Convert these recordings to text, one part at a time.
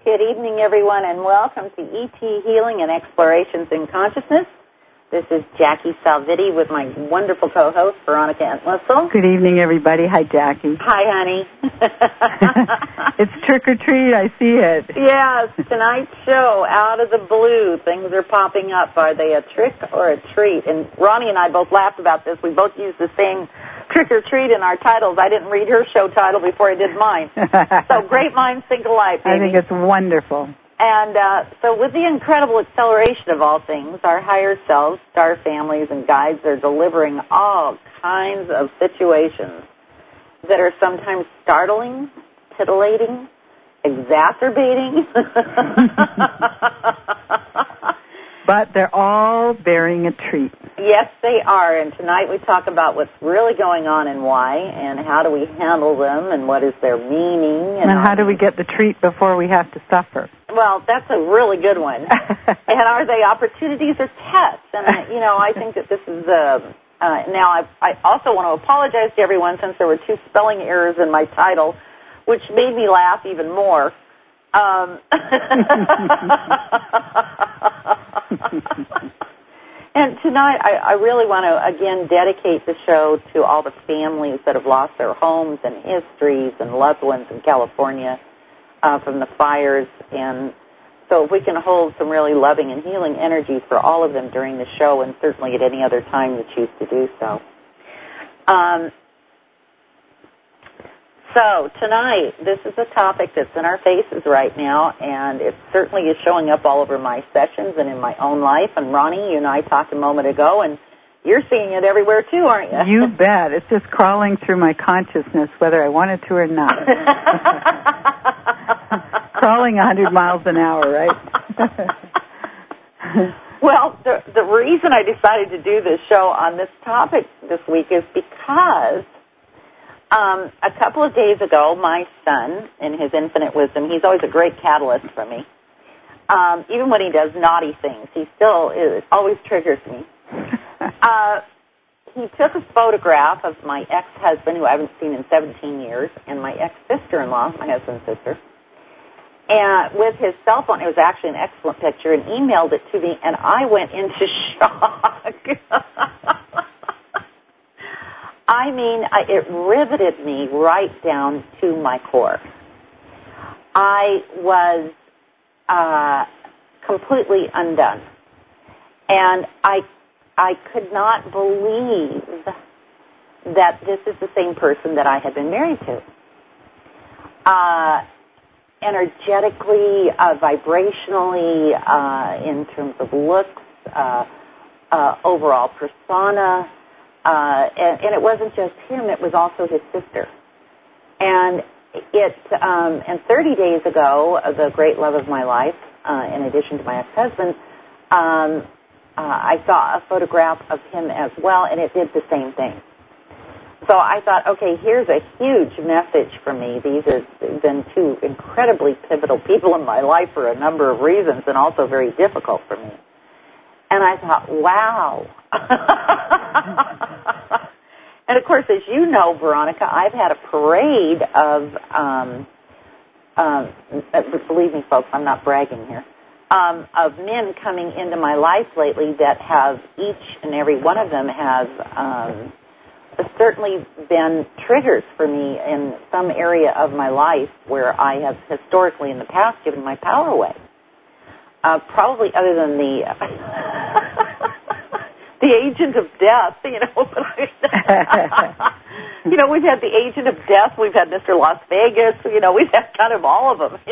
Good evening, everyone, and welcome to ET Healing and Explorations in Consciousness. This is Jackie Salvitti with my wonderful co-host, Veronica Entwistle. Good evening, everybody. Hi, Jackie. Hi, honey. It's trick or treat. I see it. Yes, tonight's show, out of the blue, things are popping up. Are they a trick or a treat? And Ronnie and I both laughed about this. We both used the same trick or treat in our titles. I didn't read her show title before I did mine. So great minds think alike, baby. I think it's wonderful. And so with the incredible acceleration of all things, our higher selves, star families, and guides are delivering all kinds of situations that are sometimes startling, titillating, exacerbating. But they're all bearing a treat. Yes, they are. And tonight we talk about what's really going on and why, and how do we handle them, and what is their meaning. And how do we get the treat before we have to suffer? Well, that's a really good one. And are they opportunities or tests? And, I think that this is now I also want to apologize to everyone since there were 2 spelling errors in my title, which made me laugh even more. And tonight I really want to, again, dedicate the show to all the families that have lost their homes and histories and loved ones in California from the fires. And so if we can hold some really loving and healing energy for all of them during the show, and certainly at any other time you choose to do so. So tonight, this is a topic that's in our faces right now, and it certainly is showing up all over my sessions and in my own life. And Ronnie, you and I talked a moment ago, and you're seeing it everywhere too, aren't you? You bet. It's just crawling through my consciousness, whether I want it to or not. Crawling 100 miles an hour, right? Well, the reason I decided to do this show on this topic this week is because a couple of days ago, my son, in his infinite wisdom, he's always a great catalyst for me. Even when he does naughty things, it always triggers me. He took a photograph of my ex-husband, who I haven't seen in 17 years, and my ex-sister-in-law, my husband's sister, and with his cell phone. It was actually an excellent picture, and emailed it to me, and I went into shock. I mean, it riveted me right down to my core. I was completely undone. And I could not believe that this is the same person that I had been married to. Energetically, vibrationally, in terms of looks, overall persona, and it wasn't just him, it was also his sister. And and 30 days ago, the great love of my life, in addition to my ex-husband, I saw a photograph of him as well, and it did the same thing. So I thought, okay, here's a huge message for me. These have been 2 incredibly pivotal people in my life for a number of reasons, and also very difficult for me. And I thought, wow. And, of course, as you know, Veronica, I've had a parade of, believe me, folks, I'm not bragging here, of men coming into my life lately that have, each and every one of them have certainly been triggers for me in some area of my life where I have historically in the past given my power away. Probably other than the agent of death, we've had the agent of death, we've had Mr. Las Vegas, we've had kind of all of them,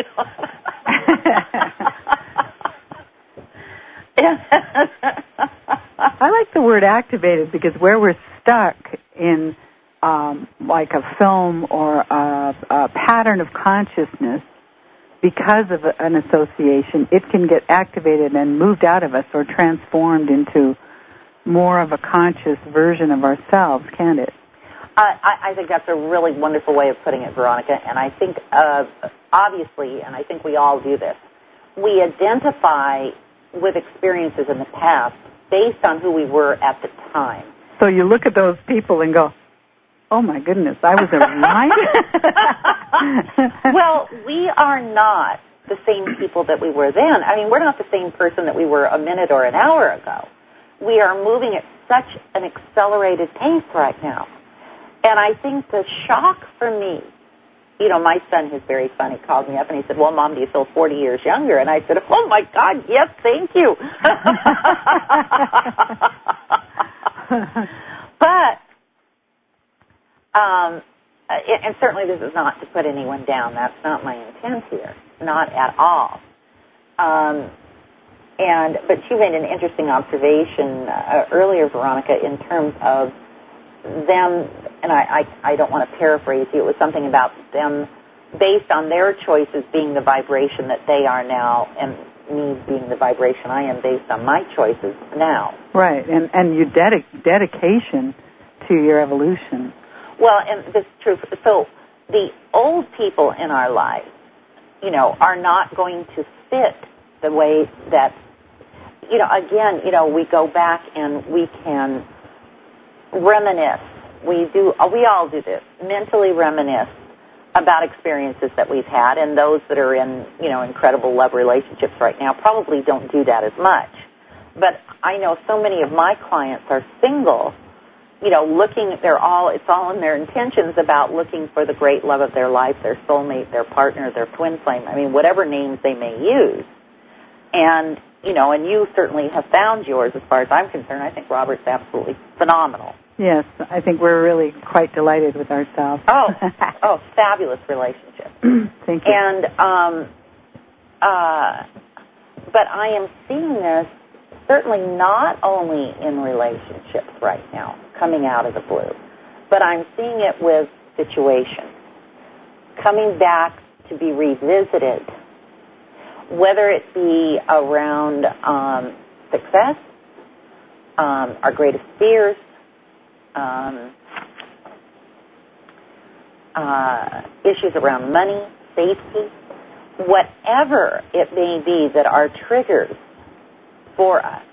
I like the word activated because where we're stuck in like a film or a pattern of consciousness, because of an association, it can get activated and moved out of us or transformed into more of a conscious version of ourselves, can't it? I think that's a really wonderful way of putting it, Veronica, and I think, obviously, and I think we all do this, we identify with experiences in the past based on who we were at the time. So you look at those people and go, oh, my goodness, I was a reminder. Well, we are not the same people that we were then. I mean, we're not the same person that we were a minute or an hour ago. We are moving at such an accelerated pace right now. And I think the shock for me, you know, my son, who's very funny, called me up and he said, well, Mom, do you feel 40 years younger? And I said, oh, my God, yes, thank you. But, and certainly this is not to put anyone down. That's not my intent here, not at all. But you made an interesting observation earlier, Veronica, in terms of them, and I don't want to paraphrase you, it was something about them based on their choices being the vibration that they are now, and me being the vibration I am based on my choices now. Right, and your dedication to your evolution. Well, and this is true. So the old people in our lives, you know, are not going to fit the way that, you know, again, you know, we go back and we can reminisce. We all do this, mentally reminisce about experiences that we've had, and those that are in, you know, incredible love relationships right now probably don't do that as much. But I know so many of my clients are single, you know, it's all in their intentions about looking for the great love of their life, their soulmate, their partner, their twin flame, I mean, whatever names they may use. And, you know, and you certainly have found yours as far as I'm concerned. I think Robert's absolutely phenomenal. Yes, I think we're really quite delighted with ourselves. Oh, fabulous relationship. Thank you. And, but I am seeing this certainly not only in relationships right now, coming out of the blue, but I'm seeing it with situations, coming back to be revisited, whether it be around success, our greatest fears, issues around money, safety, whatever it may be that are triggers for us,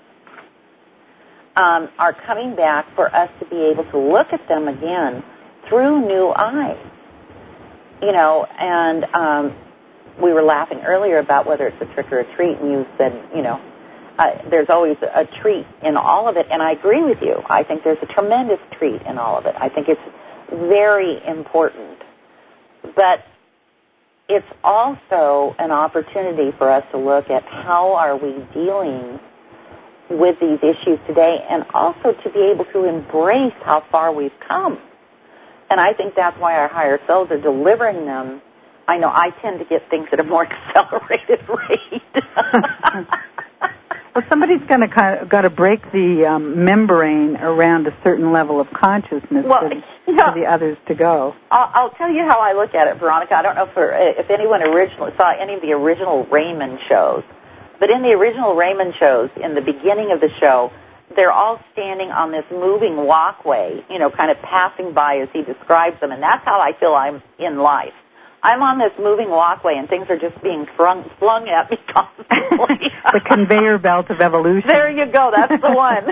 are coming back for us to be able to look at them again through new eyes. You know, and we were laughing earlier about whether it's a trick or a treat, and you said, you know, there's always a treat in all of it, and I agree with you. I think there's a tremendous treat in all of it. I think it's very important. But it's also an opportunity for us to look at how are we dealing with these issues today, and also to be able to embrace how far we've come. And I think that's why our higher selves are delivering them. I know I tend to get things at a more accelerated rate. Well, somebody's got to break the membrane around a certain level of consciousness for the others to go. I'll tell you how I look at it, Veronica. I don't know if anyone originally saw any of the original Raymond shows, but in the original Raymond shows, in the beginning of the show, they're all standing on this moving walkway, you know, kind of passing by as he describes them, and that's how I feel I'm in life. I'm on this moving walkway, and things are just being flung at me constantly. The conveyor belt of evolution. There you go. That's the one.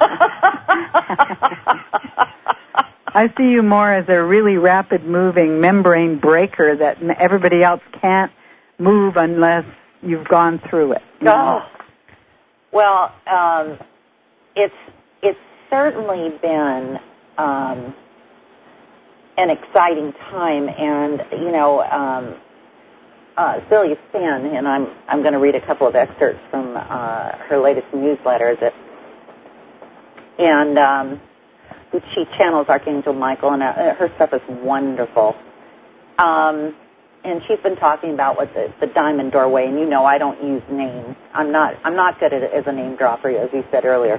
I see you more as a really rapid-moving membrane breaker that everybody else can't move unless you've gone through it. Oh. Well, it's certainly been an exciting time, and you know, Celia Finn, and I'm going to read a couple of excerpts from her latest newsletter and she channels Archangel Michael, and her stuff is wonderful. And she's been talking about what the Diamond Doorway, and you know I don't use names. I'm not good at it as a name dropper, as you said earlier.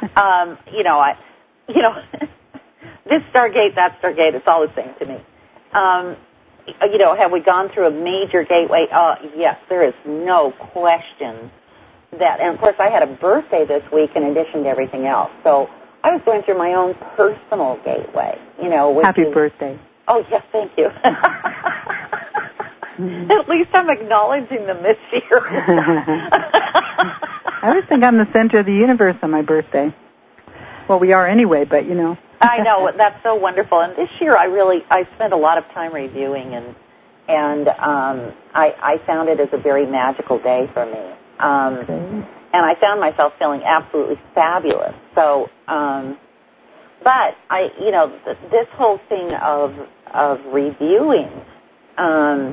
This Stargate, that Stargate, it's all the same to me. Have we gone through a major gateway? Yes, there is no question that. And, of course, I had a birthday this week in addition to everything else. So I was going through my own personal gateway, Happy birthday. Oh, yes, thank you. At least I'm acknowledging them this year. I always think I'm the center of the universe on my birthday. Well, we are anyway, but, I know, that's so wonderful. And this year I spent a lot of time reviewing And I found it as a very magical day for me. And I found myself feeling absolutely fabulous. So, but this whole thing of reviewing, I'm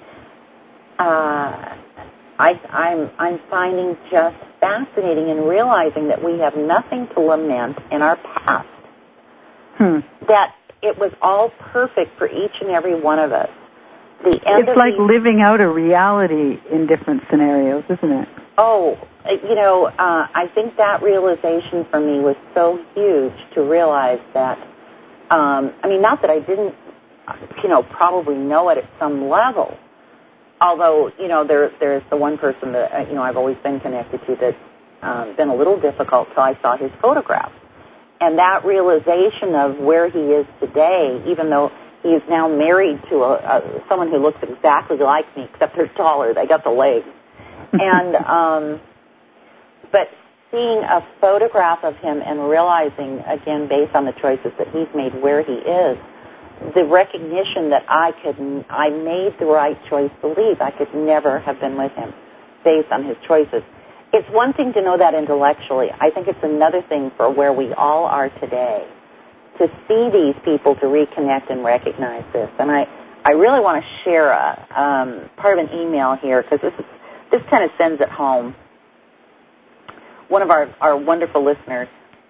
finding just fascinating and realizing that we have nothing to lament in our past. That it was all perfect for each and every one of us. It's like living out a reality in different scenarios, isn't it? Oh, I think that realization for me was so huge to realize that, not that I didn't, probably know it at some level, although, there's the one person that, I've always been connected to that's been a little difficult till I saw his photograph. And that realization of where he is today, even though he is now married to someone who looks exactly like me, except they're taller, they got the legs. And, but seeing a photograph of him and realizing, again, based on the choices that he's made where he is, the recognition that I made the right choice to leave. I could never have been with him based on his choices. It's one thing to know that intellectually. I think it's another thing for where we all are today, to see these people, to reconnect and recognize this. And I really want to share a part of an email here, because this kind of sends it home. One of our wonderful listeners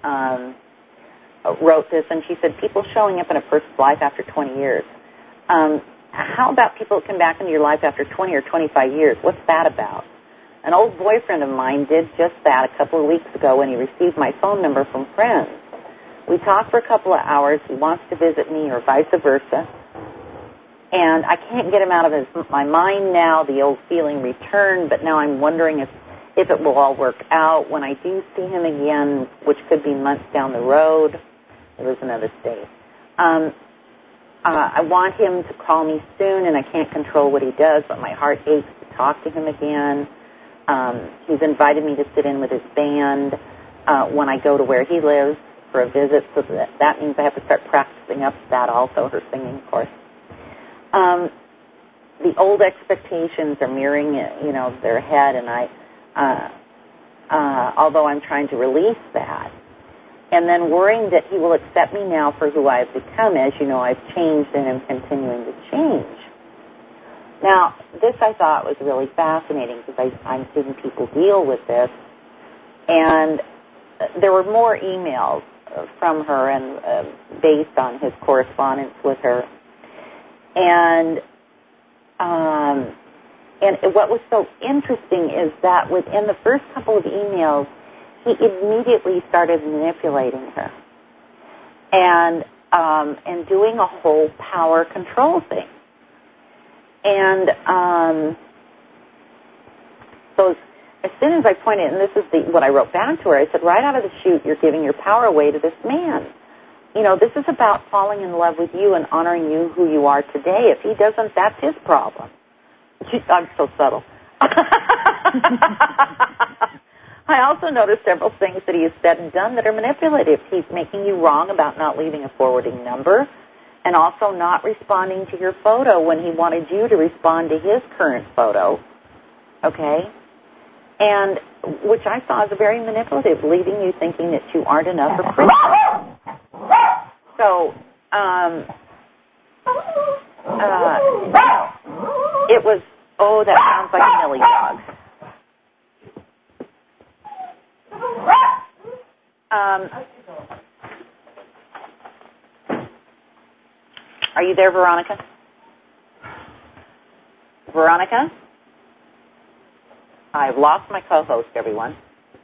wrote this, and she said, people showing up in a person's life after 20 years. How about people that come back into your life after 20 or 25 years? What's that about? An old boyfriend of mine did just that a couple of weeks ago when he received my phone number from friends. We talked for a couple of hours. He wants to visit me or vice versa. And I can't get him out of my mind now. The old feeling returned, but now I'm wondering if it will all work out. When I do see him again, which could be months down the road, it was another state. I want him to call me soon, and I can't control what he does, but my heart aches to talk to him again. He's invited me to sit in with his band when I go to where he lives for a visit, so that means I have to start practicing up to that also, her singing, of course. The old expectations are mirroring, their head, and although I'm trying to release that, and then worrying that he will accept me now for who I've become. As you know, I've changed and am continuing to change. Now, this I thought was really fascinating because I'm seeing people deal with this, and there were more emails from her and based on his correspondence with her. And what was so interesting is that within the first couple of emails, he immediately started manipulating her and doing a whole power control thing. And so as soon as I pointed, and this is what I wrote back to her, I said, right out of the chute, you're giving your power away to this man. This is about falling in love with you and honoring you who you are today. If he doesn't, that's his problem. I'm so subtle. I also noticed several things that he has said and done that are manipulative. He's making you wrong about not leaving a forwarding number and also not responding to your photo when he wanted you to respond to his current photo, okay? And which I saw as very manipulative, leaving you thinking that you aren't enough or pretty. So, it was, that sounds like a Millie dog. Are you there, Veronica? Veronica? I've lost my co-host, everyone.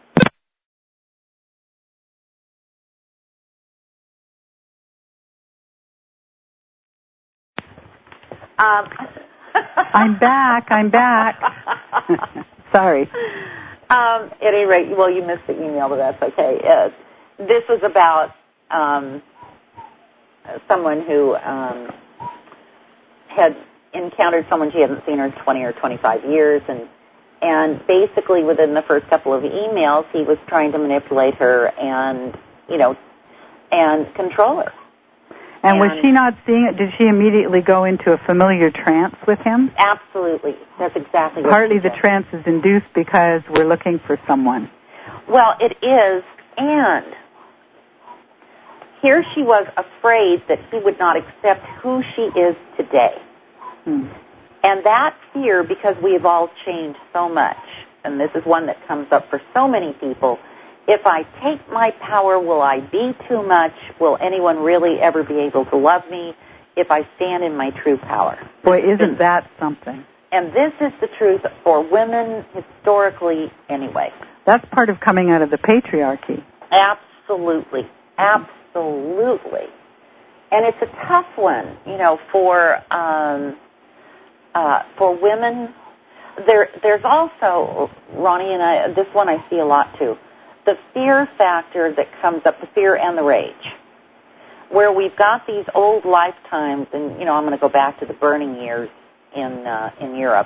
I'm back. Sorry. At any rate, well, you missed the email, but that's okay. This was about someone who had encountered someone she hadn't seen in 20 or 25 years, and basically within the first couple of emails, he was trying to manipulate her and control her. And was she not seeing it? Did she immediately go into a familiar trance with him? Absolutely. That's exactly what Partly she the did. trance is induced because we're looking for someone. Well, it is, and here she was afraid that he would not accept who she is today. And that fear, because we have all changed so much, and this is one that comes up for so many people, if I take my power, will I be too much? Will anyone really ever be able to love me if I stand in my true power? Boy, isn't that something? And this is the truth for women historically anyway. That's part of coming out of the patriarchy. Absolutely. Absolutely. And it's a tough one, for women. There's also, Ronnie and this one I see a lot too, the fear factor that comes up, the fear and the rage, where we've got these old lifetimes, and, I'm going to go back to the burning years in Europe,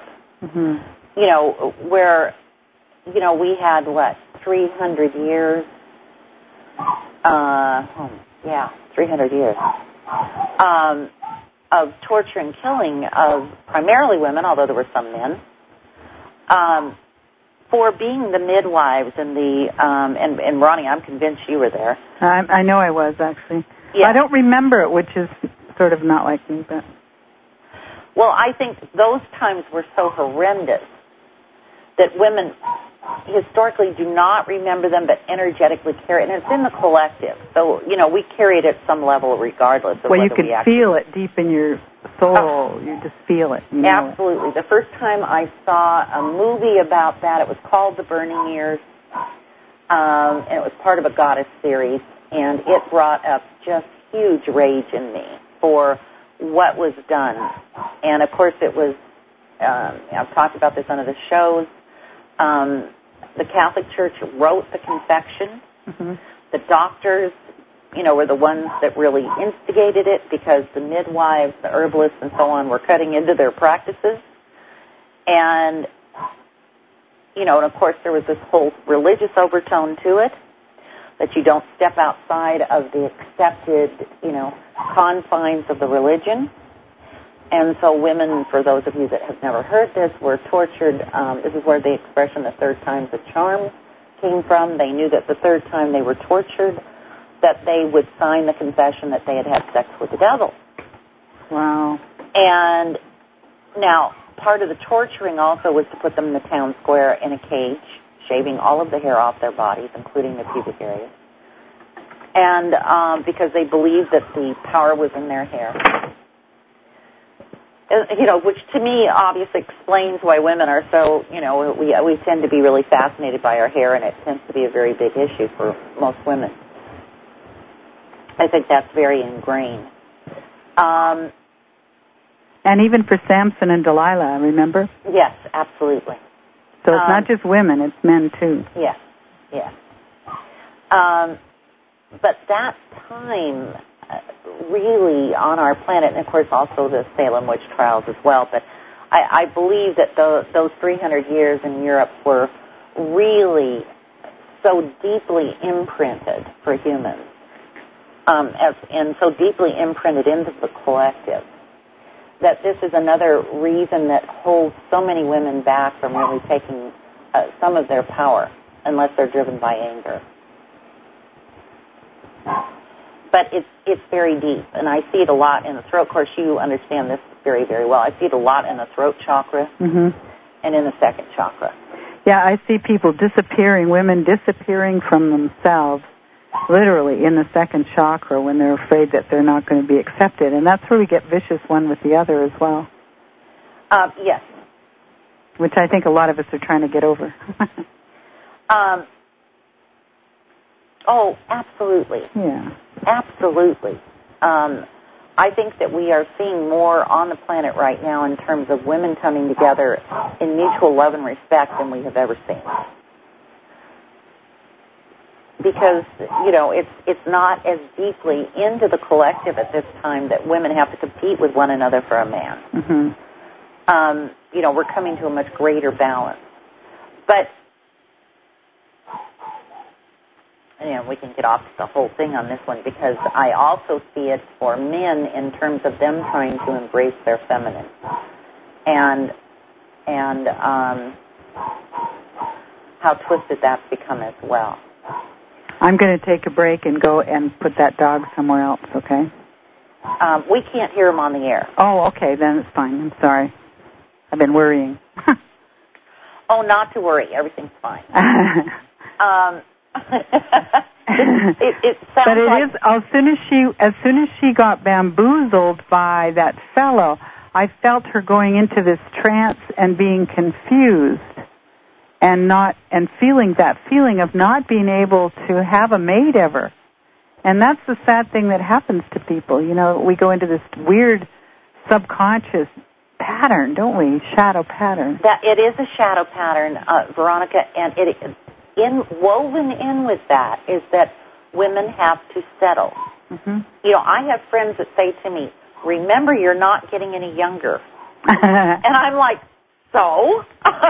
where, we had, 300 years, 300 years, of torture and killing of primarily women, although there were some men, for being the midwives and and Ronnie, I'm convinced you were there. I know I was, actually. Yeah. I don't remember it, which is sort of not like me, but... Well, I think those times were so horrendous that women historically do not remember them, but energetically carry it, and it's in the collective. So, we carry it at some level regardless of whether you can we actually... feel it deep in your soul. You just feel it. Absolutely. The first time I saw a movie about that, it was called The Burning Years, and it was part of a goddess series, and it brought up just huge rage in me for what was done. And, of course, it was, I've talked about this on other shows, the Catholic Church wrote the confection. The doctors, were the ones that really instigated it because the midwives, the herbalists, and so on were cutting into their practices. And, and of course there was this whole religious overtone to it, that you don't step outside of the accepted, confines of the religion. And so women, for those of you that have never heard this, were tortured. This is where the expression, the third time's a charm, came from. They knew that the third time they were tortured, that they would sign the confession that they had had sex with the devil. Wow. And now, part of the torturing also was to put them in the town square in a cage, shaving all of the hair off their bodies, including the pubic area. And because they believed that the power was in their hair. Which to me obviously explains why women are so, we tend to be really fascinated by our hair, and it tends to be a very big issue for most women. I think that's very ingrained. And even for Samson and Delilah, remember? Yes, absolutely. So it's not just women, it's men too. Yes, yes. But that time really on our planet, and of course also the Salem witch trials as well, but I believe that those 300 years in Europe were really so deeply imprinted for humans, and so deeply imprinted into the collective, that this is another reason that holds so many women back from really taking some of their power, unless they're driven by anger. But it's very deep, and I see it a lot in the throat. Of course, you understand this very, very well. I see it a lot in the throat chakra and in the second chakra. Yeah, I see people disappearing, women disappearing from themselves, literally in the second chakra when they're afraid that they're not going to be accepted. And that's where we get vicious one with the other as well. Yes. Which I think a lot of us are trying to get over. Oh, absolutely. Yeah. Absolutely. I think that we are seeing more on the planet right now in terms of women coming together in mutual love and respect than we have ever seen. Because, it's not as deeply into the collective at this time that women have to compete with one another for a man. We're coming to a much greater balance. But we can get off the whole thing on this one, because I also see it for men in terms of them trying to embrace their feminine, and how twisted that's become as well. I'm going to take a break and go and put that dog somewhere else, okay? We can't hear him on the air. Oh, okay, then it's fine. I'm sorry. I've been worrying. Oh, not to worry. Everything's fine. It sounds but it like... is, as soon as she got bamboozled by that fellow, I felt her going into this trance and being confused and feeling that feeling of not being able to have a mate ever. And that's the sad thing that happens to people. We go into this weird subconscious pattern, don't we? Shadow pattern. That it is a shadow pattern, Veronica, and woven in with that is that women have to settle. Mm-hmm. I have friends that say to me, "Remember, you're not getting any younger." And I'm like, so?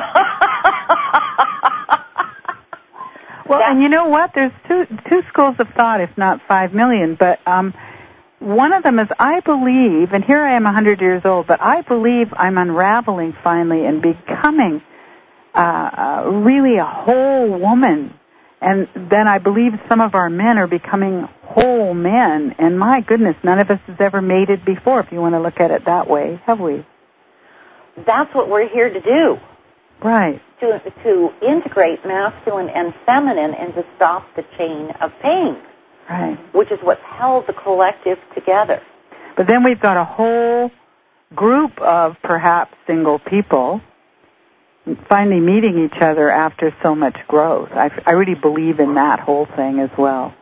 Well, and you know what? There's two schools of thought, if not 5 million, but one of them is I believe, and here I am 100 years old, but I believe I'm unraveling finally and becoming really a whole woman. And then I believe some of our men are becoming whole men. And my goodness, none of us has ever mated before, if you want to look at it that way, have we? That's what we're here to do. Right. To integrate masculine and feminine and to stop the chain of pain. Right. Which is what's held the collective together. But then we've got a whole group of perhaps single people finally meeting each other after so much growth. I really believe in that whole thing as well.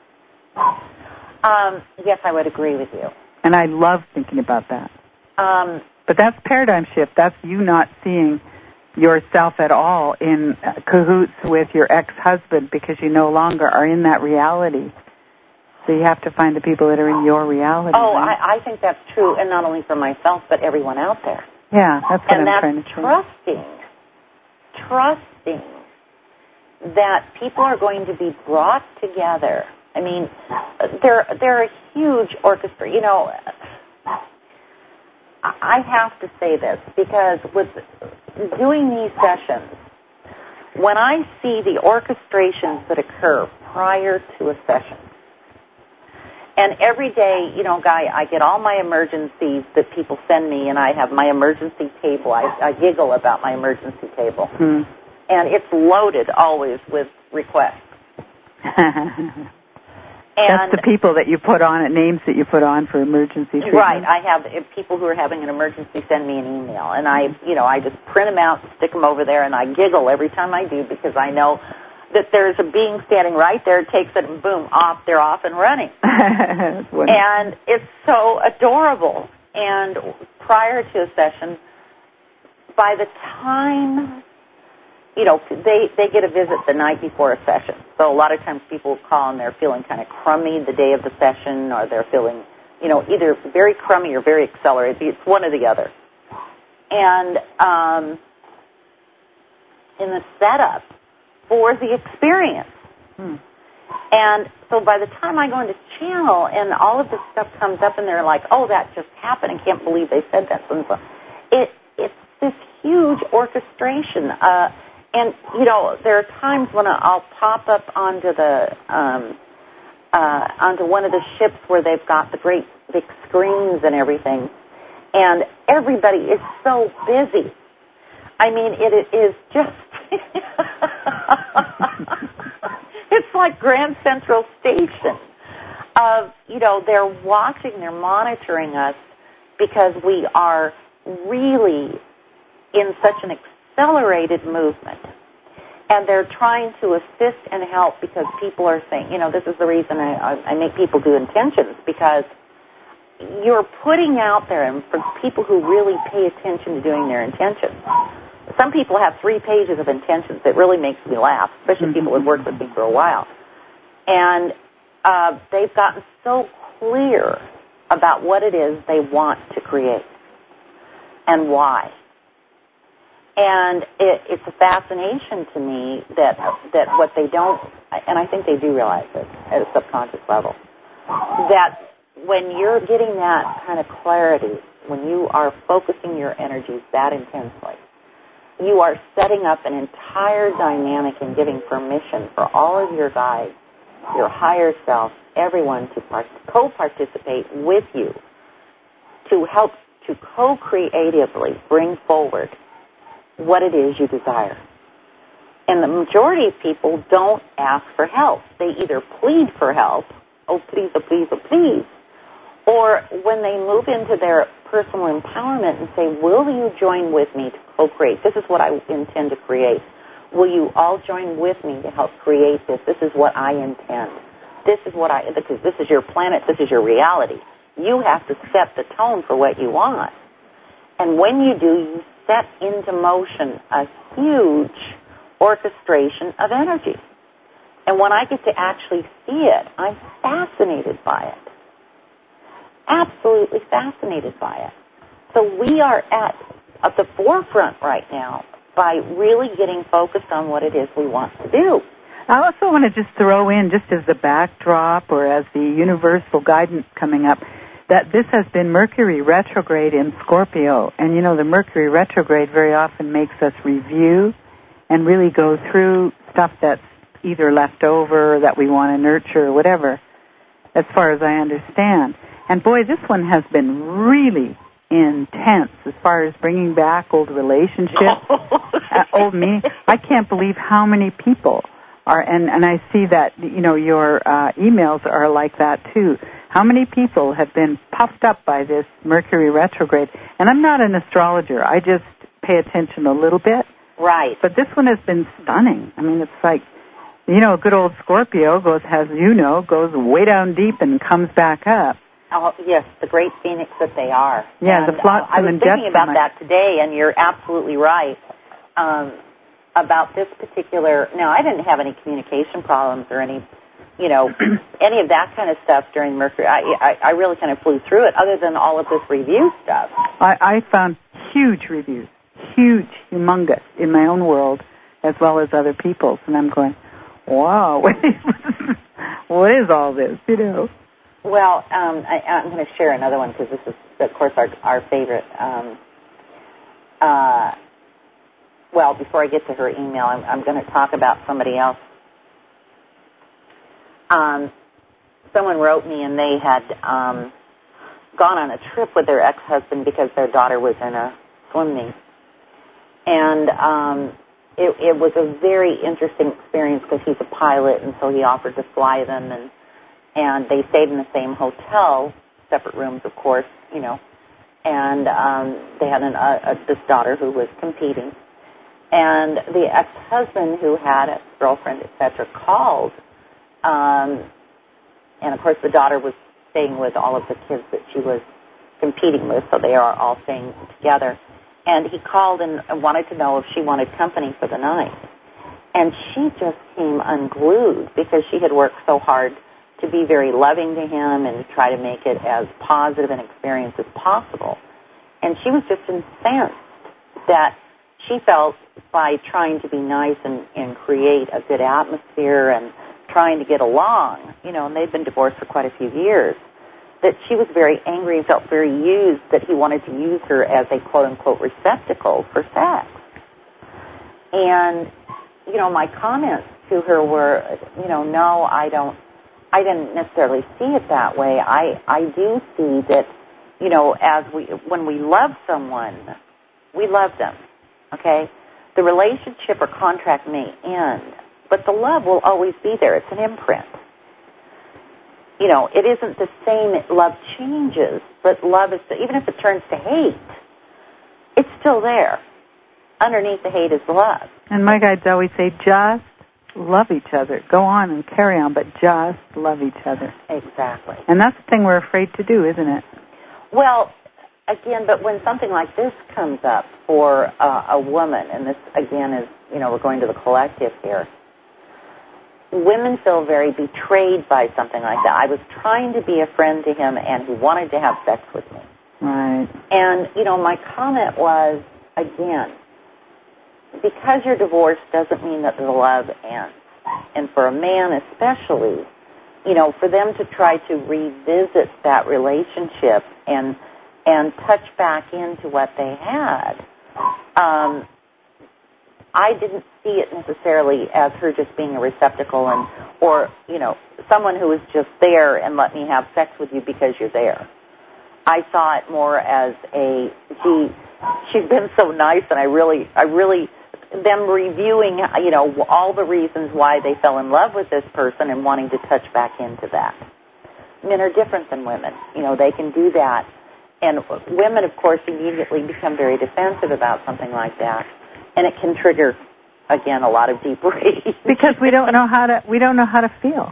Yes, I would agree with you. And I love thinking about that. But that's paradigm shift. That's you not seeing yourself at all in cahoots with your ex-husband because you no longer are in that reality. So you have to find the people that are in your reality. Oh, right? I think that's true, and not only for myself, but everyone out there. Yeah, that's what I'm trying to say. Trusting that people are going to be brought together. I mean, they're a huge orchestra. I have to say this because with doing these sessions, when I see the orchestrations that occur prior to a session, and every day, Guy, I get all my emergencies that people send me, and I have my emergency table. I giggle about my emergency table. Hmm. And it's loaded always with requests. That's the people that you put on, names that you put on for emergency treatment. Right. I have people who are having an emergency send me an email, and I just print them out, stick them over there, and I giggle every time I do because I know that there's a being standing right there, takes it, and boom, they're off and running. And it's so adorable. And prior to a session, by the time, they get a visit the night before a session. So a lot of times people will call and they're feeling kind of crummy the day of the session, or they're feeling, either very crummy or very accelerated. It's one or the other. And in the setup, for the experience. And so by the time I go into channel and all of this stuff comes up and they're like, oh, that just happened, I can't believe they said that. So it's this huge orchestration. And, there are times when I'll pop up onto onto one of the ships where they've got the great big screens and everything. And everybody is so busy. I mean, it is just... It's like Grand Central Station. They're watching, they're monitoring us because we are really in such an accelerated movement. And they're trying to assist and help because people are saying, this is the reason I make people do intentions, because you're putting out there, and for people who really pay attention to doing their intentions, some people have 3 pages of intentions. It really makes me laugh, especially people who have worked with me for a while. And they've gotten so clear about what it is they want to create and why. And it's a fascination to me that what they don't, and I think they do realize it at a subconscious level, that when you're getting that kind of clarity, when you are focusing your energies that intensely, you are setting up an entire dynamic and giving permission for all of your guides, your higher self, everyone to co-participate with you to help to co-creatively bring forward what it is you desire. And the majority of people don't ask for help. They either plead for help, oh please, oh please, oh please, or when they move into their personal empowerment and say, will you join with me to co-create? This is what I intend to create. Will you all join with me to help create this? This is what I intend. This is what because this is your planet, this is your reality. You have to set the tone for what you want. And when you do, you set into motion a huge orchestration of energy. And when I get to actually see it, I'm fascinated by it. Absolutely fascinated by it. So we are at the forefront right now by really getting focused on what it is we want to do. I also want to just throw in, just as the backdrop or as the universal guidance coming up, that this has been Mercury retrograde in Scorpio. And, you know, the Mercury retrograde very often makes us review and really go through stuff that's either left over or that we want to nurture or whatever, as far as I understand. And, boy, this one has been really intense as far as bringing back old relationships. Old me. I can't believe how many people are, and I see that, you know, your emails are like that, too. How many people have been puffed up by this Mercury retrograde? And I'm not an astrologer. I just pay attention a little bit. Right. But this one has been stunning. I mean, it's like, you know, a good old Scorpio goes way down deep and comes back up. Oh, yes, the great phoenix that they are. Yeah, and, the flotsam I was and jetsam. thinking about that today, and you're absolutely right about this particular. Now, I didn't have any communication problems or any, you know, any of that kind of stuff during Mercury. I really kind of flew through it, other than all of this review stuff. I found huge reviews, humongous in my own world as well as other people's, and I'm going, wow, what is all this, you know? Well, I'm going to share another one because this is, of course, our favorite. Well, before I get to her email, I'm going to talk about somebody else. Someone wrote me, and they had gone on a trip with their ex-husband because their daughter was in a swim meet. And it was a very interesting experience because he's a pilot, and so he offered to fly them, and they stayed in the same hotel, separate rooms, of course, you know. And they had this daughter who was competing. And the ex-husband, who had a girlfriend, etc., called. And, of course, the daughter was staying with all of the kids that she was competing with, so they are all staying together. And he called and wanted to know if she wanted company for the night. And she just came unglued because she had worked so hard to be very loving to him and to try to make it as positive an experience as possible. And she was just incensed that she felt by trying to be nice and create a good atmosphere and trying to get along, you know, and they've been divorced for quite a few years, that she was very angry and felt very used, that he wanted to use her as a quote-unquote receptacle for sex. And, you know, my comments to her were, you know, no, I didn't necessarily see it that way. I do see that, you know, when we love someone, we love them, okay? The relationship or contract may end, but the love will always be there. It's an imprint. You know, it isn't the same. Love changes, but love is, even if it turns to hate, it's still there. Underneath the hate is love. And my guides always say, just love each other. Go on and carry on, but just love each other. Exactly. And that's the thing we're afraid to do, isn't it? Well, again, but when something like this comes up for a woman, and this, again, is, you know, we're going to the collective here, women feel very betrayed by something like that. I was trying to be a friend to him, and he wanted to have sex with me. Right. And, you know, my comment was, again, because you're divorced doesn't mean that the love ends. And for a man especially, for them to try to revisit that relationship and touch back into what they had, I didn't see it necessarily as her just being a receptacle or someone who was just there and let me have sex with you because you're there. I saw it more as she's been so nice, and I really, them reviewing, all the reasons why they fell in love with this person and wanting to touch back into that. Men are different than women. They can do that. And women, of course, immediately become very defensive about something like that. And it can trigger, again, a lot of deep rage. Because we don't know how to feel.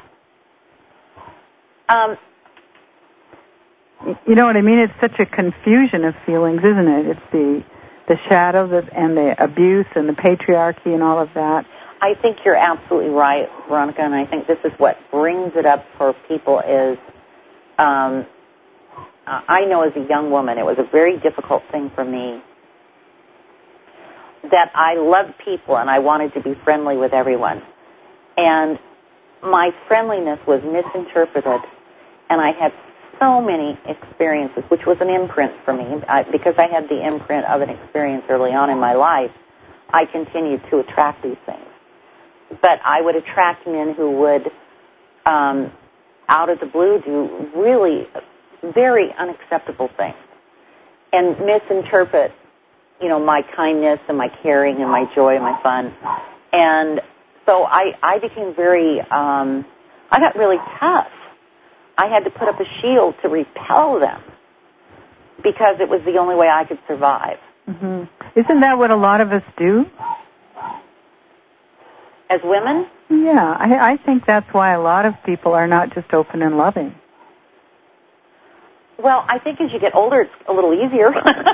You know what I mean? It's such a confusion of feelings, isn't it? It's the shadow and the abuse and the patriarchy and all of that. I think you're absolutely right, Veronica, and I think this is what brings it up for people is, I know as a young woman, it was a very difficult thing for me that I loved people and I wanted to be friendly with everyone. And my friendliness was misinterpreted, and I had so many experiences, which was an imprint for me. Because I had the imprint of an experience early on in my life, I continued to attract these things. But I would attract men who would, out of the blue, do really very unacceptable things and misinterpret, my kindness and my caring and my joy and my fun. And so I became I got really tough. I had to put up a shield to repel them because it was the only way I could survive. Mm-hmm. Isn't that what a lot of us do? As women? Yeah, I think that's why a lot of people are not just open and loving. Well, I think as you get older, it's a little easier.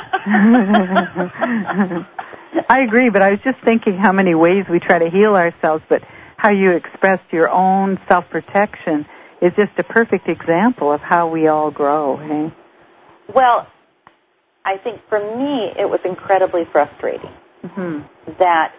I agree, but I was just thinking how many ways we try to heal ourselves, but how you expressed your own self-protection is just a perfect example of how we all grow, hey? Well, I think for me it was incredibly frustrating that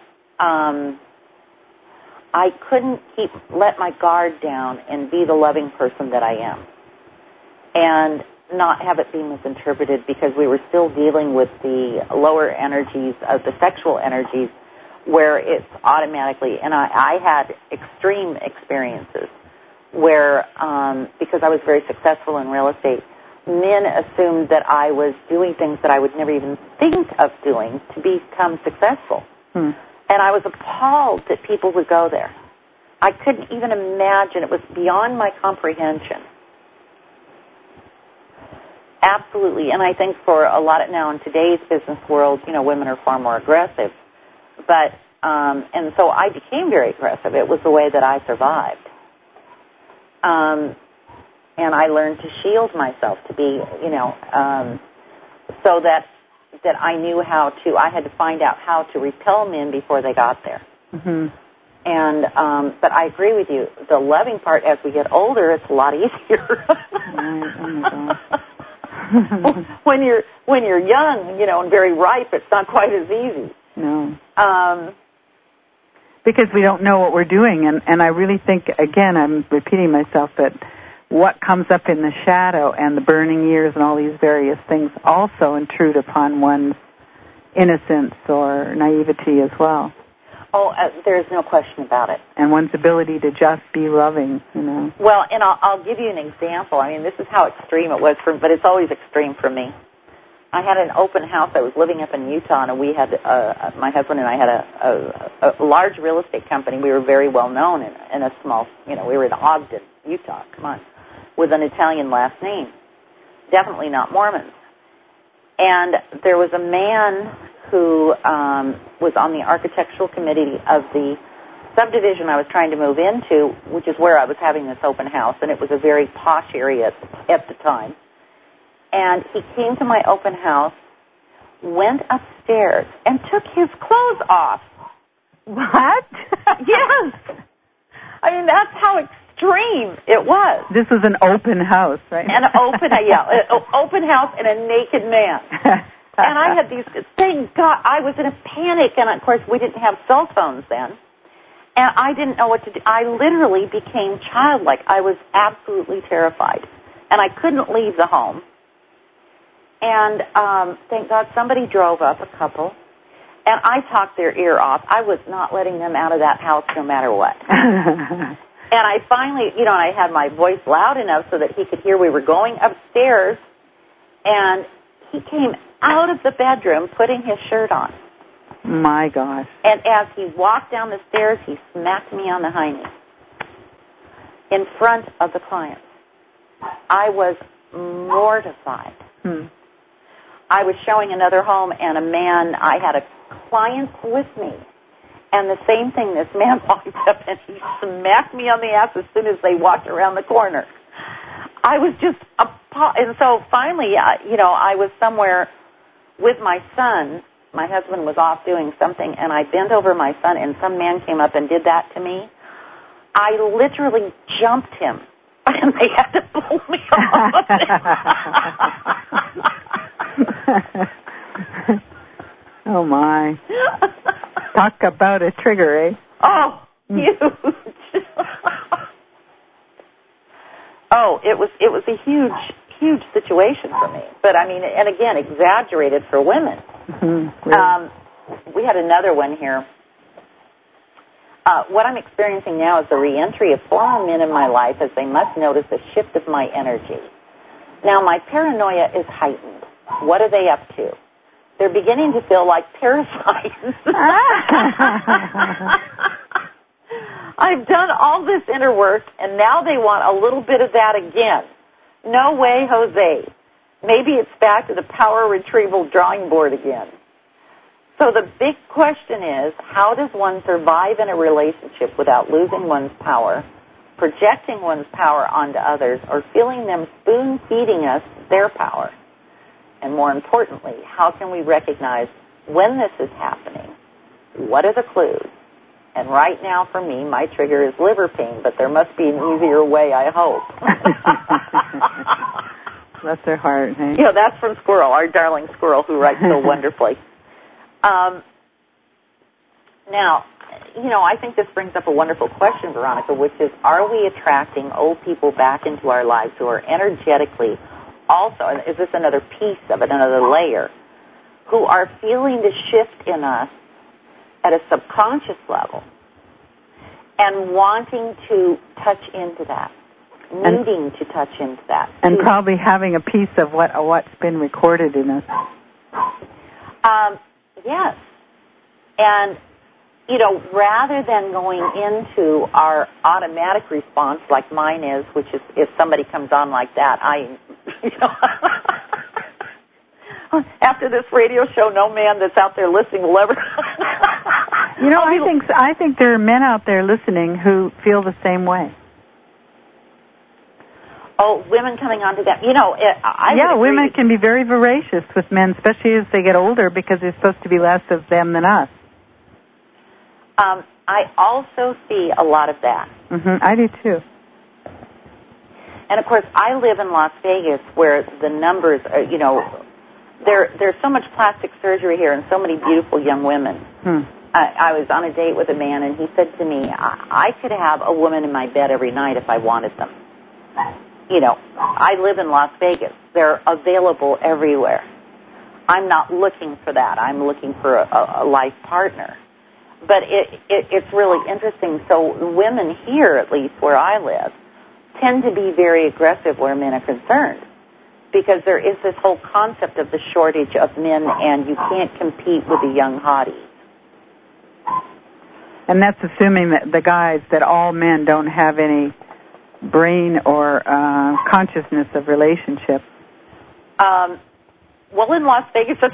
I couldn't let my guard down and be the loving person that I am and not have it be misinterpreted because we were still dealing with the lower energies of the sexual energies where it's automatically, and I had extreme experiences where, because I was very successful in real estate, men assumed that I was doing things that I would never even think of doing to become successful. And I was appalled that people would go there. I couldn't even imagine. It was beyond my comprehension. Absolutely. And I think for a lot of now in today's business world, women are far more aggressive. But, and so I became very aggressive. It was the way that I survived. And I learned to shield myself to be, so that I knew I had to find out how to repel men before they got there. Mm-hmm. And, but I agree with you. The loving part, as we get older, it's a lot easier. When you're young, and very ripe, it's not quite as easy. No. Because we don't know what we're doing, and I really think, again, I'm repeating myself, that what comes up in the shadow and the burning years and all these various things also intrude upon one's innocence or naivety as well. Oh, there's no question about it. And one's ability to just be loving, Well, and I'll give you an example. I mean, this is how extreme it was but it's always extreme for me. I had an open house. I was living up in Utah, and we had, my husband and I had a large real estate company. We were very well known in a small, we were in Ogden, Utah, come on, with an Italian last name. Definitely not Mormons. And there was a man who was on the architectural committee of the subdivision I was trying to move into, which is where I was having this open house, and it was a very posh area at the time. And he came to my open house, went upstairs, and took his clothes off. What? Yes. I mean, that's how extreme it was. This was an open house, right? Open house and a naked man. And I had these, thank God, I was in a panic, and of course we didn't have cell phones then, and I didn't know what to do. I literally became childlike. I was absolutely terrified, and I couldn't leave the home. And thank God somebody drove up, a couple, and I talked their ear off. I was not letting them out of that house no matter what. And I finally, and I had my voice loud enough so that he could hear we were going upstairs, and he came out of the bedroom putting his shirt on. My gosh. And as he walked down the stairs, he smacked me on the high knee in front of the clients. I was mortified. I was showing another home, and I had a client with me. And the same thing, this man walked up and he smacked me on the ass as soon as they walked around the corner. I was just appalled. And so finally, I was somewhere with my son. My husband was off doing something, and I bent over my son, and some man came up and did that to me. I literally jumped him, and they had to pull me off. Oh, my. Talk about a trigger, eh? Oh, huge. Oh, it was a huge situation for me. But, I mean, and again, exaggerated for women. We had another one here. What I'm experiencing now is the reentry of foreign men in my life as they must notice a shift of my energy. Now, my paranoia is heightened. What are they up to? They're beginning to feel like parasites. I've done all this inner work, and now they want a little bit of that again. No way, Jose. Maybe it's back to the power retrieval drawing board again. So the big question is, how does one survive in a relationship without losing one's power, projecting one's power onto others, or feeling them spoon-feeding us their power? And more importantly, how can we recognize when this is happening? What are the clues? And right now, for me, my trigger is liver pain, but there must be an easier way, I hope. Bless their heart, hey? That's from Squirrel, our darling Squirrel, who writes so wonderfully. Now, I think this brings up a wonderful question, Veronica, which is, are we attracting old people back into our lives who are energetically also, and is this another piece of it, another layer, who are feeling the shift in us at a subconscious level and wanting to touch into that, needing to touch into that. And probably having a piece of what's been recorded in us. Yes. And, rather than going into our automatic response like mine is, which is if somebody comes on like that, after this radio show, no man that's out there listening will ever. I think there are men out there listening who feel the same way. Oh, women coming onto that. Women can be very voracious with men, especially as they get older, because there's supposed to be less of them than us. I also see a lot of that. I do too. And of course, I live in Las Vegas, where the numbers are, there's so much plastic surgery here and so many beautiful young women. I was on a date with a man, and he said to me, I could have a woman in my bed every night if I wanted them. I live in Las Vegas. They're available everywhere. I'm not looking for that. I'm looking for a life partner. But it's really interesting. So women here, at least where I live, tend to be very aggressive where men are concerned, because there is this whole concept of the shortage of men, and you can't compete with the young hotties. And that's assuming that all men don't have any brain or consciousness of relationship. Well, in Las Vegas, it's...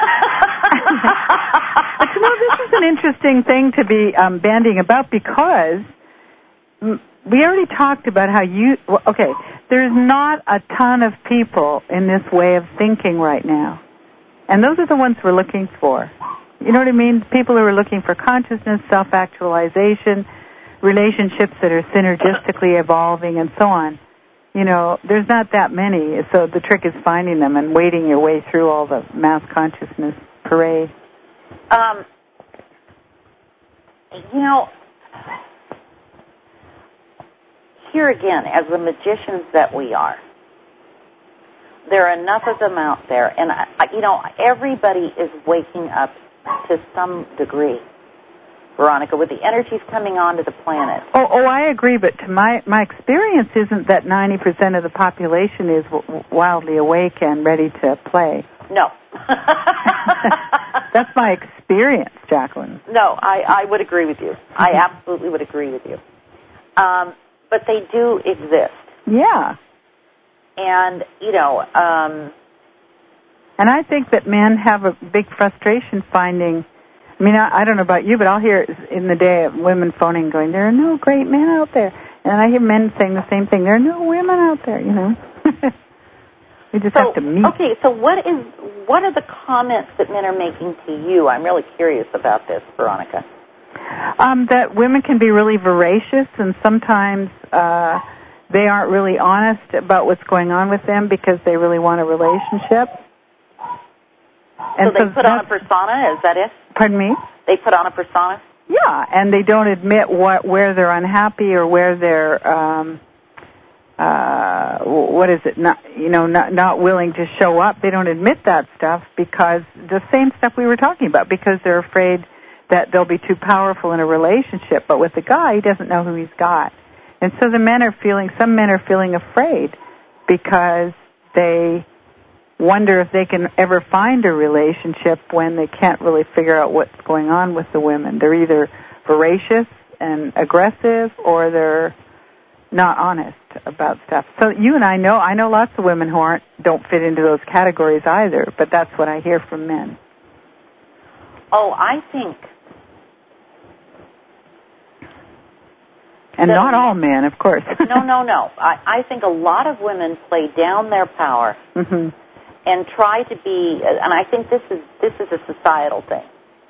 This is an interesting thing to be bandying about, because we already talked about how there's not a ton of people in this way of thinking right now. And those are the ones we're looking for. You know what I mean? People who are looking for consciousness, self-actualization, relationships that are synergistically evolving, and so on. there's not that many. So the trick is finding them and wading your way through all the mass consciousness parade. Here again, as the magicians that we are, there are enough of them out there, and everybody is waking up to some degree, Veronica, with the energies coming onto the planet. Oh, I agree, but to my experience isn't that 90% of the population is wildly awake and ready to play. No. That's my experience, Jacqueline. No, I would agree with you. I absolutely would agree with you. But they do exist. Yeah. And, and I think that men have a big frustration finding, I don't know about you, but I'll hear in the day of women phoning going, there are no great men out there. And I hear men saying the same thing, there are no women out there, We just have to meet. Okay, so what are the comments that men are making to you? I'm really curious about this, Veronica. That women can be really voracious, and sometimes they aren't really honest about what's going on with them because they really want a relationship. And so they put on a persona, is that it? Pardon me? They put on a persona? Yeah, and they don't admit where they're unhappy or where they're not willing to show up. They don't admit that stuff because the same stuff we were talking about, because they're afraid that they'll be too powerful in a relationship. But with the guy, he doesn't know who he's got. And so some men are feeling afraid because they wonder if they can ever find a relationship when they can't really figure out what's going on with the women. They're either voracious and aggressive or they're not honest about stuff. So you and I know lots of women who don't fit into those categories either, but that's what I hear from men. Oh, I think. And not all men, of course. No. I think a lot of women play down their power and try to be, and I think this is a societal thing.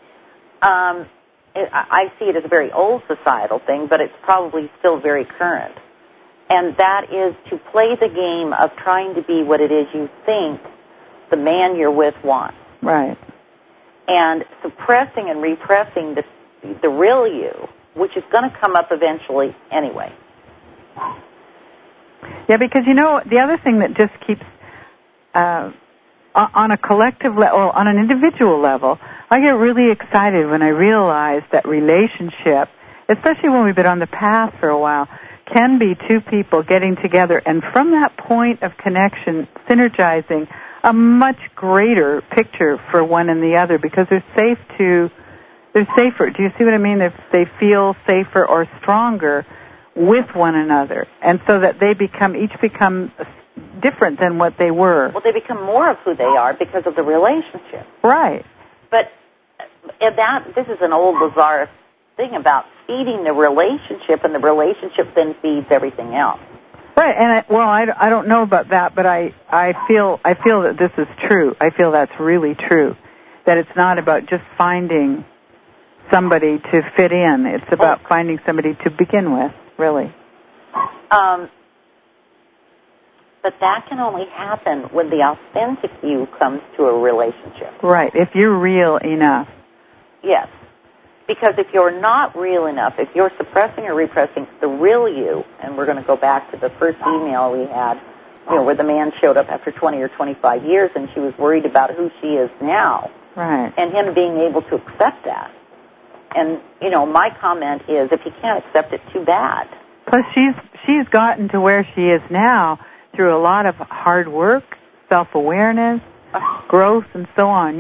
I see it as a very old societal thing, but it's probably still very current. And that is to play the game of trying to be what it is you think the man you're with wants. Right. And suppressing and repressing the real you, which is going to come up eventually anyway. Yeah, because, the other thing that just keeps, on a collective level, on an individual level, I get really excited when I realize that relationship, especially when we've been on the path for a while, can be two people getting together, and from that point of connection, synergizing a much greater picture for one and the other, because they're safer. Do you see what I mean? They feel safer or stronger with one another, and so that they each become different than what they were. Well, they become more of who they are because of the relationship. Right. But this is an old bizarre thing about feeding the relationship, and the relationship then feeds everything else. Right, and I don't know about that, but I feel that this is true. I feel that's really true. That it's not about just finding somebody to fit in. It's about finding somebody to begin with, really. But that can only happen when the authentic you comes to a relationship. Right, if you're real enough. Yes. Because if you're not real enough, if you're suppressing or repressing the real you, and we're going to go back to the first email we had, where the man showed up after 20 or 25 years and she was worried about who she is now. Right. And him being able to accept that. And, my comment is, if he can't accept it, too bad. Plus, she's gotten to where she is now through a lot of hard work, self-awareness, growth, and so on,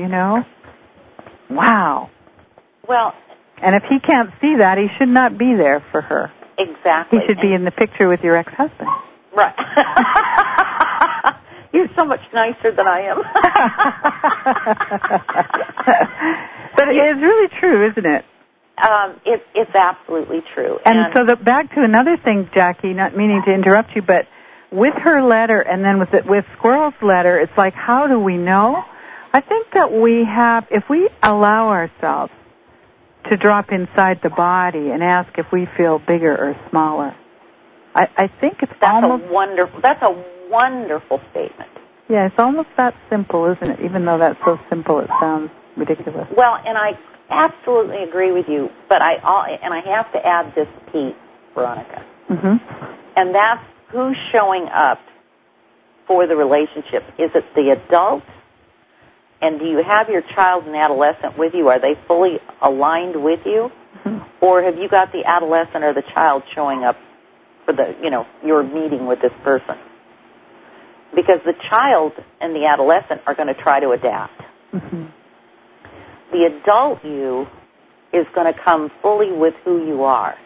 Wow. Well... And if he can't see that, he should not be there for her. Exactly. He should be in the picture with your ex-husband. Right. You're so much nicer than I am. But it is really true, isn't it? It's absolutely true. And so back to another thing, Jackie, not meaning to interrupt you, but with her letter and then with Squirrel's letter, it's like, how do we know? I think that if we allow ourselves to drop inside the body and ask if we feel bigger or smaller, I think it's That's almost... That's a wonderful statement. Yeah, it's almost that simple, isn't it? Even though that's so simple, it sounds ridiculous. Well, and I absolutely agree with you, but I have to add this piece, Veronica. Mm-hmm. And that's who's showing up for the relationship. Is it the adult? And do you have your child and adolescent with you? Are they fully aligned with you? Mm-hmm. Or have you got the adolescent or the child showing up for your meeting with this person? Because the child and the adolescent are going to try to adapt. Mm-hmm. The adult you is going to come fully with who you are.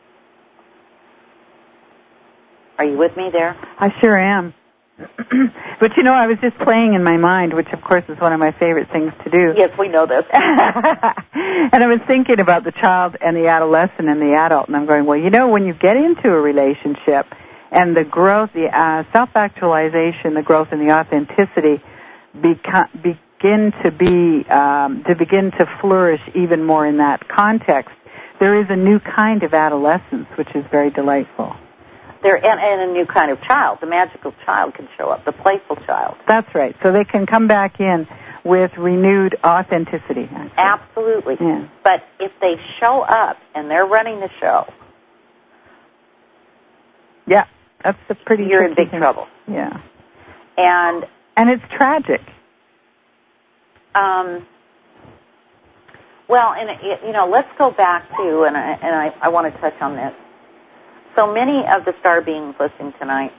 Are you with me there? I sure am. But, I was just playing in my mind, which, of course, is one of my favorite things to do. Yes, we know this. And I was thinking about the child and the adolescent and the adult, and I'm going, well, when you get into a relationship and the growth, the self-actualization, the growth and the authenticity begin to flourish even more in that context, there is a new kind of adolescence, which is very delightful. And a new kind of child. The magical child can show up, the playful child. That's right. So they can come back in with renewed authenticity. Actually. Absolutely. Yeah. But if they show up and they're running the show, yeah, that's a pretty. You're in big trouble. Yeah. And it's tragic. Well, and let's go back to, and I want to touch on this. So many of the star beings listening tonight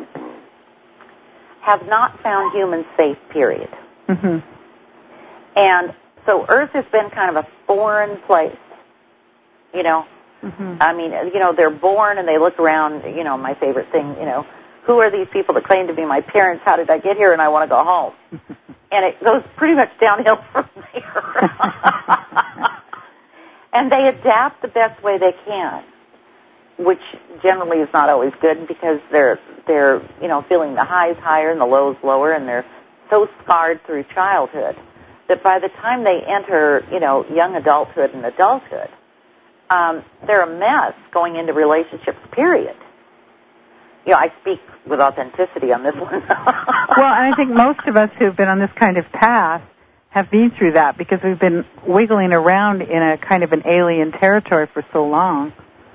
have not found humans safe, period. Mm-hmm. And so Earth has been kind of a foreign place, Mm-hmm. I mean, they're born and they look around, my favorite thing, who are these people that claim to be my parents? How did I get here? And I want to go home. And it goes pretty much downhill from there. And they adapt the best way they can, which generally is not always good because they're feeling the highs higher and the lows lower, and they're so scarred through childhood that by the time they enter, young adulthood and adulthood, they're a mess going into relationships, period. I speak with authenticity on this one. Well, and I think most of us who've been on this kind of path have been through that because we've been wiggling around in a kind of an alien territory for so long.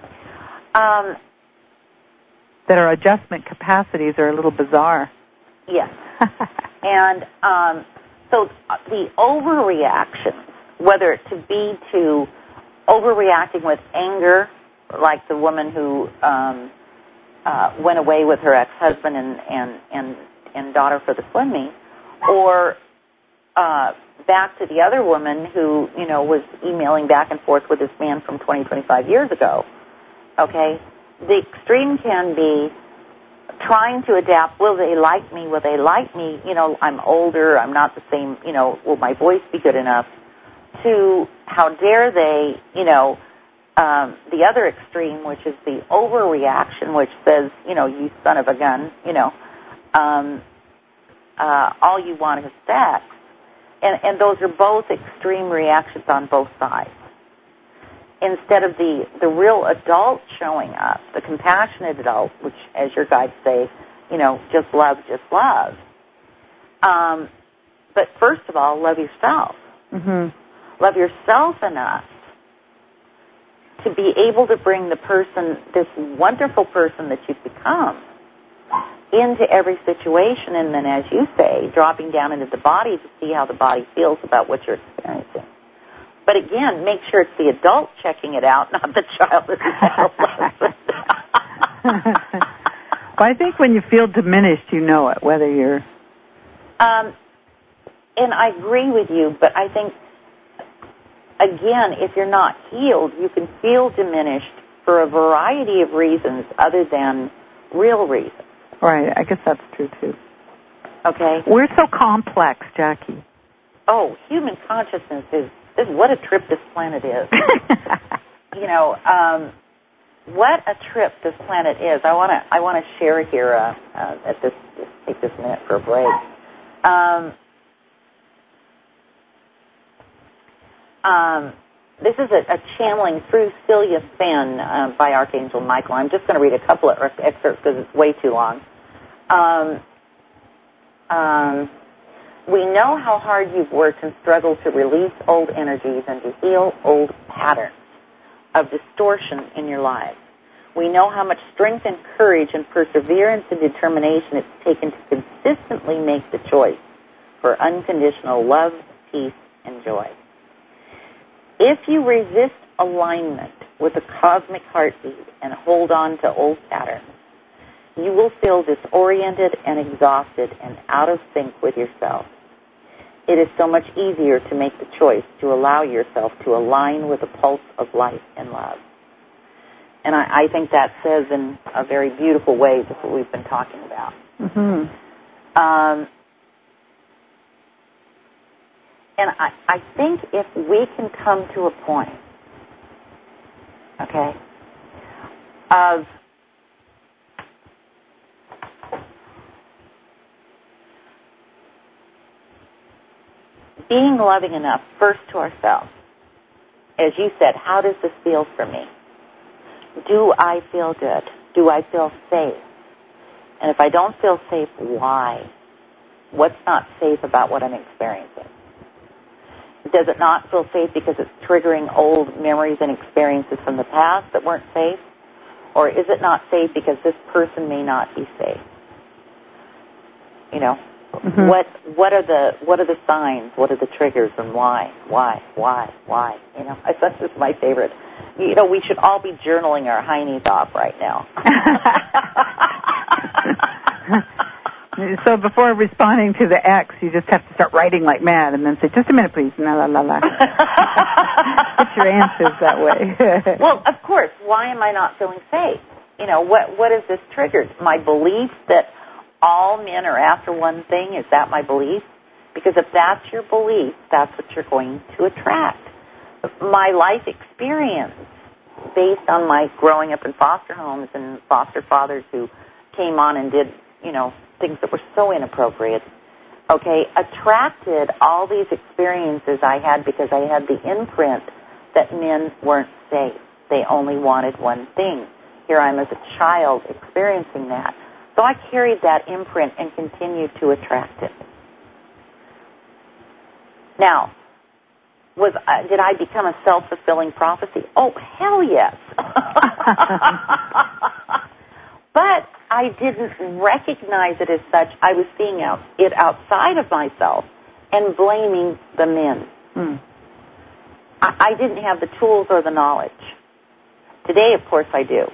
That our adjustment capacities are a little bizarre. Yes. And so the overreactions, whether it to be to overreacting with anger, like the woman who went away with her ex-husband and daughter for the swim meet, or back to the other woman who, was emailing back and forth with this man from 25 years ago. Okay? The extreme can be trying to adapt. Will they like me? Will they like me? I'm older. I'm not the same. Will my voice be good enough? To how dare they, the other extreme, which is the overreaction, which says, you son of a gun, all you want is sex. And those are both extreme reactions on both sides. Instead of the real adult showing up, the compassionate adult, which, as your guides say, just love, just love. But first of all, love yourself. Mm-hmm. Love yourself enough to be able to bring the person, this wonderful person that you've become, into every situation, and then, as you say, dropping down into the body to see how the body feels about what you're experiencing. But again, make sure it's the adult checking it out, not the child or the adolescent. Well, I think when you feel diminished, you know it, whether you're... And I agree with you, but I think, again, if you're not healed, you can feel diminished for a variety of reasons other than real reasons. Right, I guess that's true, too. Okay? We're so complex, Jackie. Oh, human consciousness is what a trip this planet is. What a trip this planet is. I want to share here at this. Just take this minute for a break. this is a channeling through Celia Fenn by Archangel Michael. I'm just going to read a couple of excerpts because it's way too long. We know how hard you've worked and struggled to release old energies and to heal old patterns of distortion in your lives. We know how much strength and courage and perseverance and determination it's taken to consistently make the choice for unconditional love, peace, and joy. If you resist alignment with the cosmic heartbeat and hold on to old patterns, you will feel disoriented and exhausted and out of sync with yourself. It is so much easier to make the choice to allow yourself to align with the pulse of life and love. And I think that says in a very beautiful way just what we've been talking about. Mm-hmm. And I think if we can come to a point, okay, of being loving enough first to ourselves, as you said, how does this feel for me? Do I feel good? Do I feel safe? And if I don't feel safe, why? What's not safe about what I'm experiencing? Does it not feel safe because it's triggering old memories and experiences from the past that weren't safe? Or is it not safe because this person may not be safe? You know, mm-hmm. What are the signs? What are the triggers, and why? You know, that's just my favorite. You know, we should all be journaling our heinies off right now. So before responding to the X, you just have to start writing like mad and then say, just a minute, please. La, la, la, la. Get your answers that way. Well, of course. Why am I not feeling safe? You know, what is this triggered? My belief that all men are after one thing, is that my belief? Because if that's your belief, that's what you're going to attract. My life experience, based on my growing up in foster homes and foster fathers who came on and did, you know, things that were so inappropriate, okay, attracted all these experiences I had because I had the imprint that men weren't safe. They only wanted one thing. Here I am as a child experiencing that. So I carried that imprint and continued to attract it. Now, did I become a self-fulfilling prophecy? Oh, hell yes. But I didn't recognize it as such. I was seeing it outside of myself and blaming the men. I didn't have the tools or the knowledge. Today, of course, I do.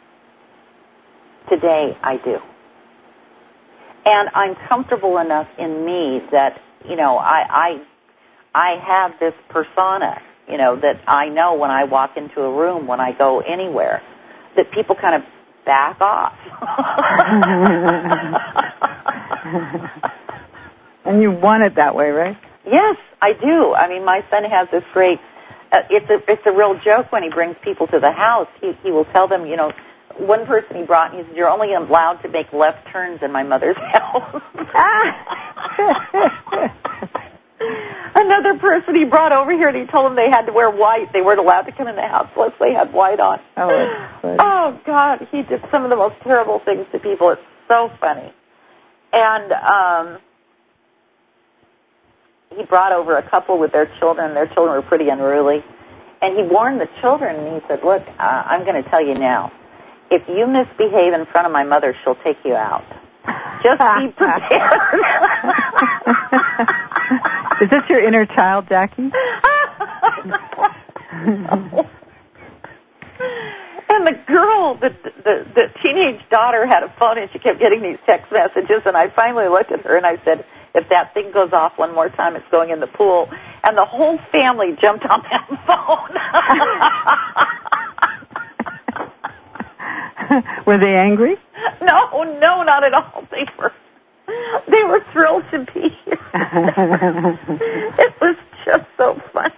Today, I do. And I'm comfortable enough in me that, you know, I have this persona, you know, that I know when I walk into a room, when I go anywhere, that people kind of back off. And you want it that way, right? Yes, I do. I mean, my son has this great, it's a real joke when he brings people to the house. He will tell them, you know, one person he brought, and he said, you're only allowed to make left turns in my mother's house. Another person he brought over here, and he told them they had to wear white. They weren't allowed to come in the house unless they had white on. Oh, God, he did some of the most terrible things to people. It's so funny. And he brought over a couple with their children. Their children were pretty unruly. And he warned the children, and he said, look, I'm going to tell you now. If you misbehave in front of my mother, she'll take you out. Just be prepared. Is this your inner child, Jackie? No. And the girl, the teenage daughter had a phone, and she kept getting these text messages, and I finally looked at her, and I said, if that thing goes off one more time, it's going in the pool. And the whole family jumped on that phone. Were they angry? No, not at all. They were thrilled to be here. It was just so funny.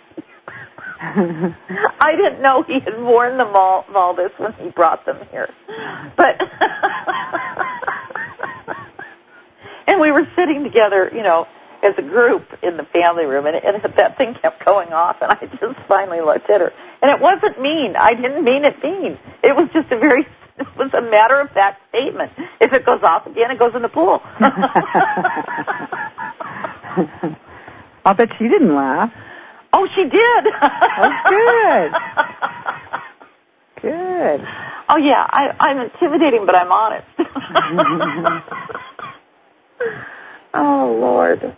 I didn't know he had warned them all of all this when he brought them here. But and we were sitting together, you know, as a group in the family room, and that thing kept going off, and I just finally looked at her. And it wasn't mean. I didn't mean it mean. It was just it was a matter-of-fact statement. If it goes off again, it goes in the pool. I'll bet she didn't laugh. Oh, she did. Oh, good. Good. Oh, yeah, I'm intimidating, but I'm honest. Oh, Lord.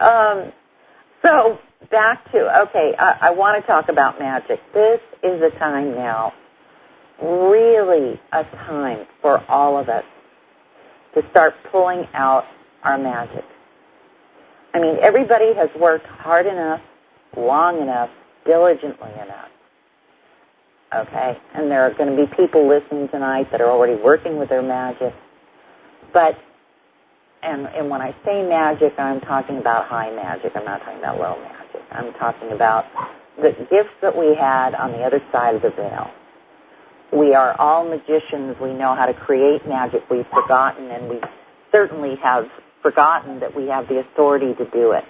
So back to, I want to talk about magic. This is a time now, really a time for all of us to start pulling out our magic. I mean, everybody has worked hard enough, long enough, diligently enough. Okay? And there are going to be people listening tonight that are already working with their magic. But, and when I say magic, I'm talking about high magic. I'm not talking about low magic. I'm talking about the gifts that we had on the other side of the veil. We are all magicians. We know how to create magic. We've forgotten, and we certainly have forgotten that we have the authority to do it.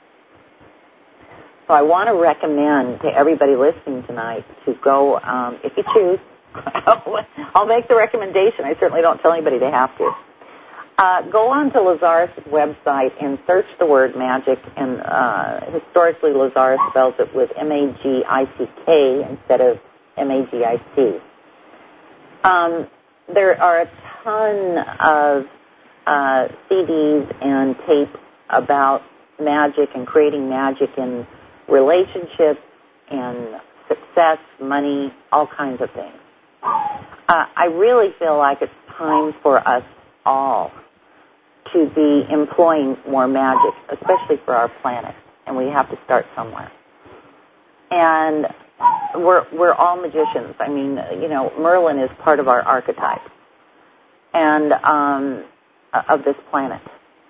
So I want to recommend to everybody listening tonight to go, if you choose, I'll make the recommendation. I certainly don't tell anybody they have to. Go on to Lazarus' website and search the word magic, and historically Lazarus spells it with M-A-G-I-C-K instead of M-A-G-I-C. There are a ton of CDs and tape about magic and creating magic in relationships and success, money, all kinds of things. I really feel like it's time for us all to be employing more magic, especially for our planet, and we have to start somewhere. And we're all magicians. I mean, Merlin is part of our archetype and of this planet.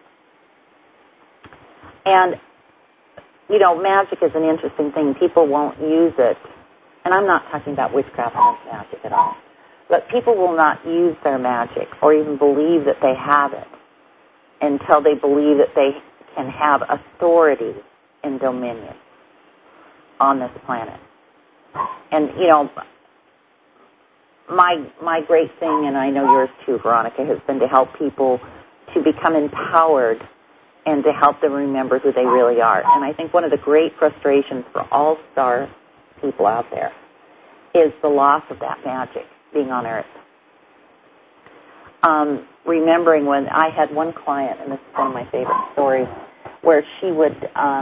And magic is an interesting thing. People won't use it. And I'm not talking about witchcraft against magic at all. But people will not use their magic or even believe that they have it until they believe that they can have authority and dominion on this planet. And, my great thing, and I know yours too, Veronica, has been to help people to become empowered and to help them remember who they really are. And I think one of the great frustrations for all star people out there is the loss of that magic being on Earth. Remembering when I had one client, and this is one of my favorite stories, where she would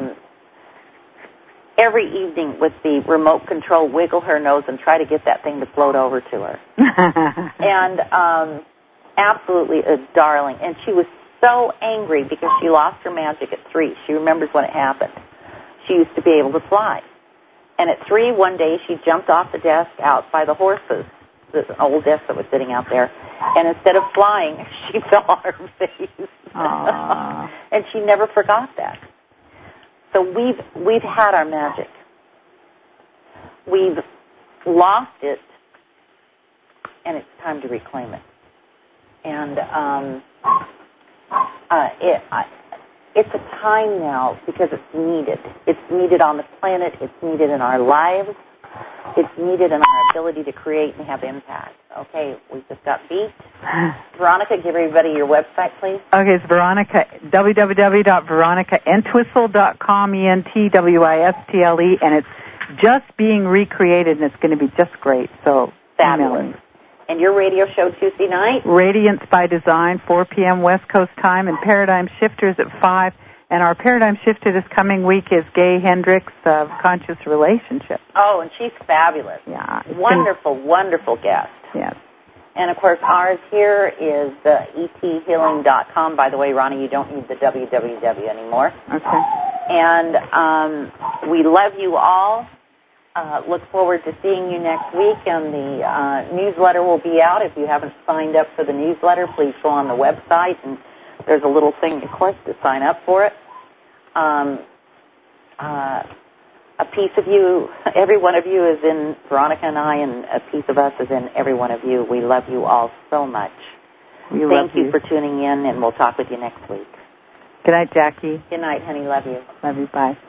every evening with the remote control wiggle her nose and try to get that thing to float over to her. And absolutely a darling. And she was so angry because she lost her magic at 3. She remembers when it happened. She used to be able to fly. And at 3, one day, she jumped off the desk out by the horses, this old desk that was sitting out there, and instead of flying, she fell on her face. And she never forgot that. So we've had our magic. We've lost it, and it's time to reclaim it. And it's a time now because it's needed. It's needed on the planet. It's needed in our lives. It's needed in our ability to create and have impact. Okay, we just got beat. Veronica, give everybody your website, please. Okay, it's Veronica, www.veronicaentwistle.com, E-N-T-W-I-S-T-L-E, and it's just being recreated, and it's going to be just great. So, fabulous. And your radio show Tuesday night? Radiance by Design, 4 p.m. West Coast time, and Paradigm Shifters at 5. And our Paradigm Shifter this coming week is Gay Hendricks of Conscious Relationships. Oh, and she's fabulous. Yeah. Wonderful guest. Yes. And, of course, ours here is ethealing.com. By the way, Ronnie, you don't need the www anymore. Okay. And we love you all. Look forward to seeing you next week, and the newsletter will be out. If you haven't signed up for the newsletter, please go on the website, and there's a little thing to click to sign up for it. A piece of you, every one of you is in Veronica and I, and a piece of us is in every one of you. We love you all so much. Thank you for tuning in, and we'll talk with you next week. Good night, Jackie. Good night, honey. Love you. Love you. Bye.